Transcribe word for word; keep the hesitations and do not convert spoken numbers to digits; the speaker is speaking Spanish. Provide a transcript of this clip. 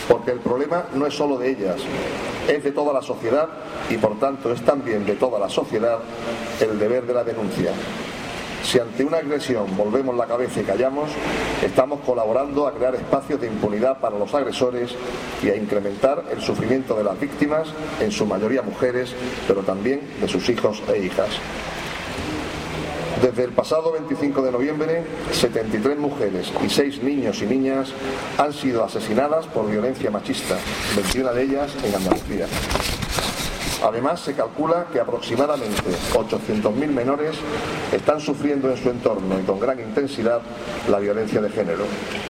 porque el problema no es solo de ellas, es de toda la sociedad y por tanto es también de toda la sociedad el deber de la denuncia. Si ante una agresión volvemos la cabeza y callamos, estamos colaborando a crear espacios de impunidad para los agresores y a incrementar el sufrimiento de las víctimas, en su mayoría mujeres, pero también de sus hijos e hijas. Desde el pasado veinticinco de noviembre, setenta y tres mujeres y seis niños y niñas han sido asesinadas por violencia machista, veintiuna de ellas en Andalucía. Además, se calcula que aproximadamente ochocientos mil menores están sufriendo en su entorno y con gran intensidad la violencia de género.